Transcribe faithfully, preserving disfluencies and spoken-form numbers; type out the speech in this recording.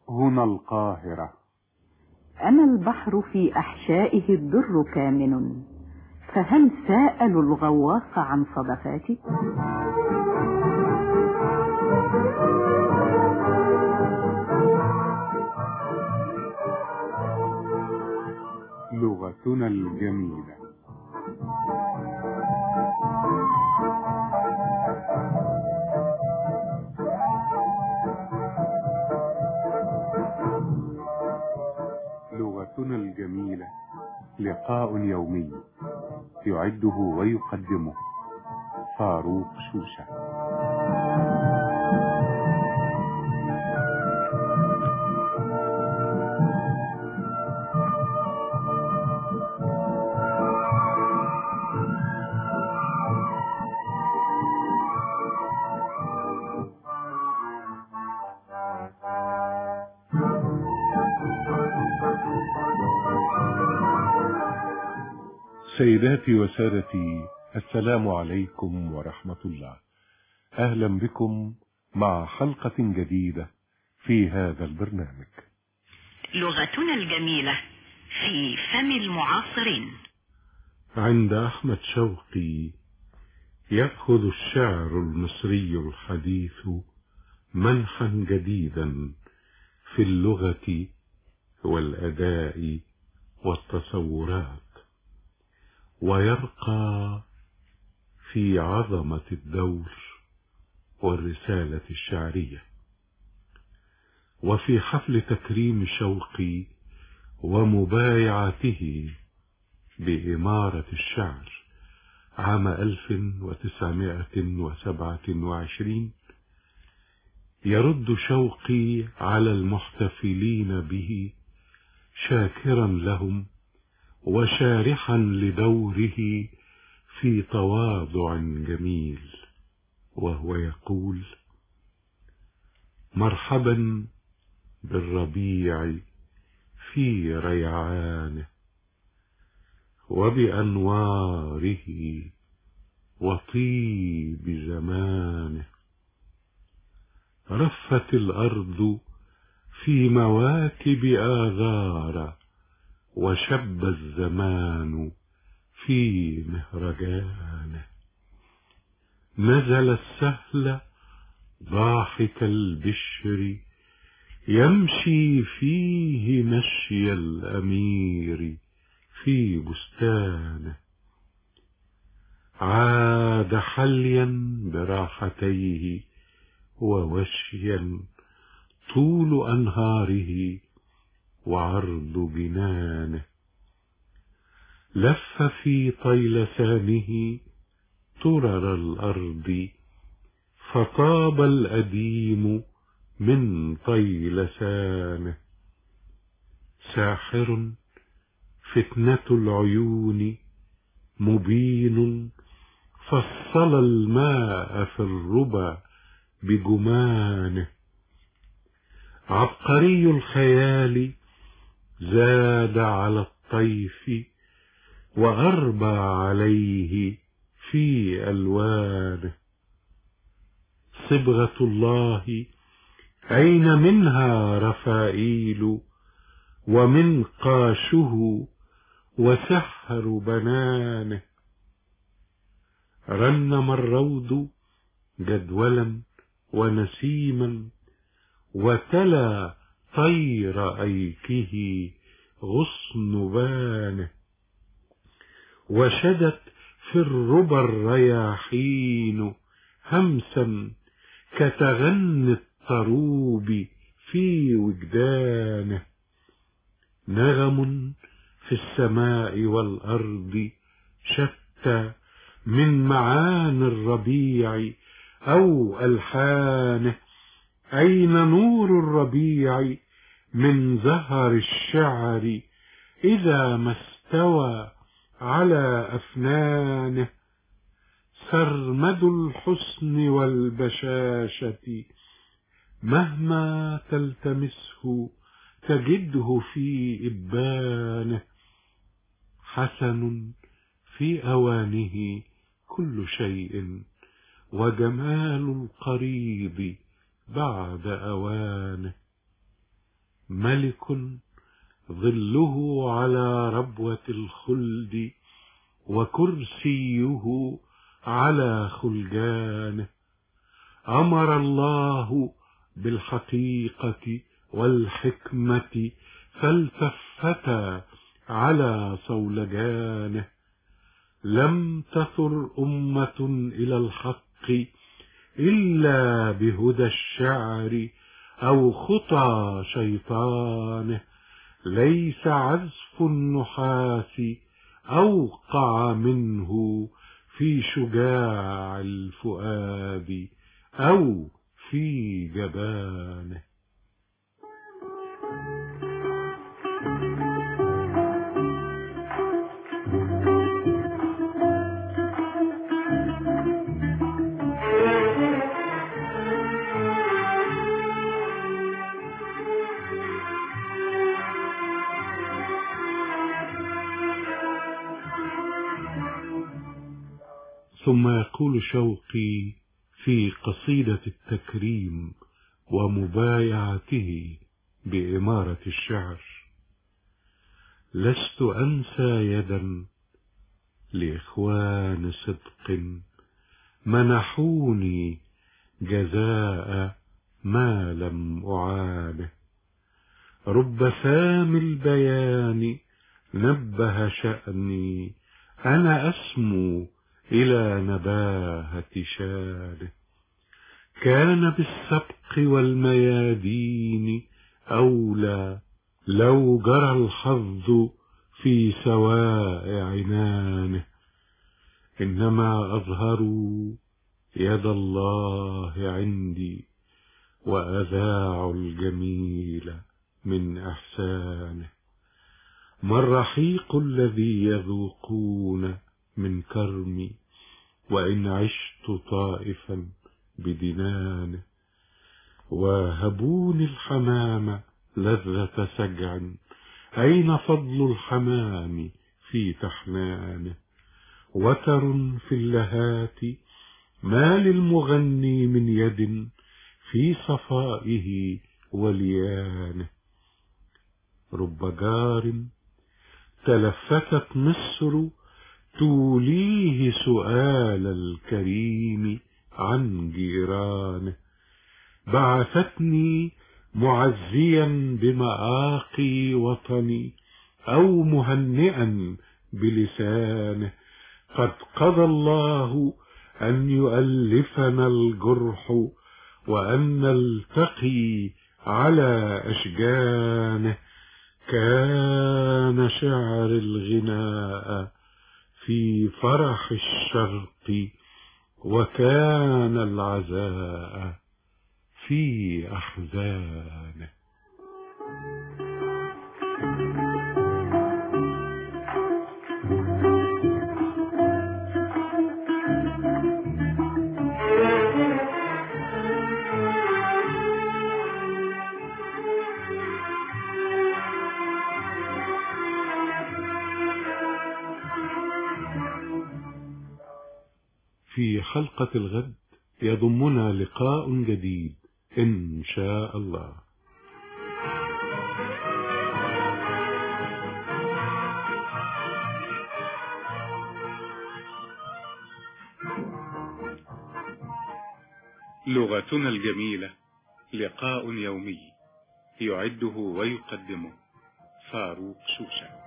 هنا القاهرة. أنا البحر في أحشائه الدر كامن، فهل سألوا الغواص عن صدفاتي؟ لغتنا الجميلة. لغتنا الجميلة لقاء يومي يعده ويقدمه فاروق شوشة. سيداتي وسادتي، السلام عليكم ورحمة الله. أهلا بكم مع حلقة جديدة في هذا البرنامج لغتنا الجميلة في فم المعاصرين. عند أحمد شوقي يأخذ الشعر المصري الحديث منحا جديدا في اللغة والأداء والتصورات، ويرقى في عظمة الدور والرسالة الشعرية. وفي حفل تكريم شوقي ومبايعته بإمارة الشعر عام ألف وتسعمائة وسبعة وعشرين يرد شوقي على المحتفلين به شاكرا لهم وشارحا لدوره في تواضع جميل، وهو يقول: مرحبا بالربيع في ريعانه وبأنواره وطيب زمانه، رفت الأرض في مواكب آذار وشب الزمان في مهرجانه، نزل السهل ضاحك البشر يمشي فيه مشي الأمير في بستانه، عاد حليا براحتيه ووشيا طول أنهاره وعرض جنانه، لف في طيلسانه ترر الأرض فطاب الأديم من طيلسانه، ساحر فتنة العيون مبين فصل الماء في الربا بجمانه، عبقري الخيال زاد على الطيف وأربى عليه في ألوانه، صبغة الله أين منها رفائيل ومنقاشه وسحر بنانه، رنم الروض جدولا ونسيما وتلا طير أيكه غصن بانه، وشدت في الربى الرياحين همسا كتغني الطروب في وجدانه، نغم في السماء والأرض شتى من معاني الربيع أو ألحانه، أين نور الربيع من زهر الشعر إذا ما استوى على أفنانه، سرمد الحسن والبشاشة مهما تلتمسه تجده في إبانه، حسن في أوانه كل شيء وجمال القريب بعد أوانه، ملك ظله على ربوة الخلد وكرسيه على خلجانه. أمر الله بالحقيقة والحكمة فالتفتا على صولجانه. لم تثر أمة إلى الحق إلا بهدى الشعر أو خطى شيطانه. ليس عزف النحاس أوقع منه في شجاع الفؤاد أو في جبانه. ثم يقول شوقي في قصيدة التكريم ومبايعته بإمارة الشعر: لست أنسى يدا لإخوان صدق منحوني جزاء ما لم أعانه. رب سام البيان نبه شأني أنا أسمو إلى نباهة شانه. كان بالسبق والميادين أولى لو جرى الحظ في سواء عنانه. إنما أظهروا يد الله عندي وأذاعوا الجميل من إحسانه. ما الرحيق الذي يذوقون من كرمي وإن عشت طائفا بدنانه. وهبوني الحمام لذة سجع أين فضل الحمام في تحنانه. وتر في اللهات ما للمغني من يد في صفائه وليانه. رب جار تلفتت مصر توليه سؤال الكريم عن جيرانه. بعثتني معزيا بمآقي وطني أو مهنئا بلسانه. قد قضى الله أن يؤلفنا الجرح وأن نلتقي على أشجانه. كان شعر الغناء في فرح الشرق وكان العزاء في أحزانه. في حلقة الغد يضمنا لقاء جديد إن شاء الله. لغتنا الجميلة لقاء يومي يعده ويقدمه فاروق شوشة.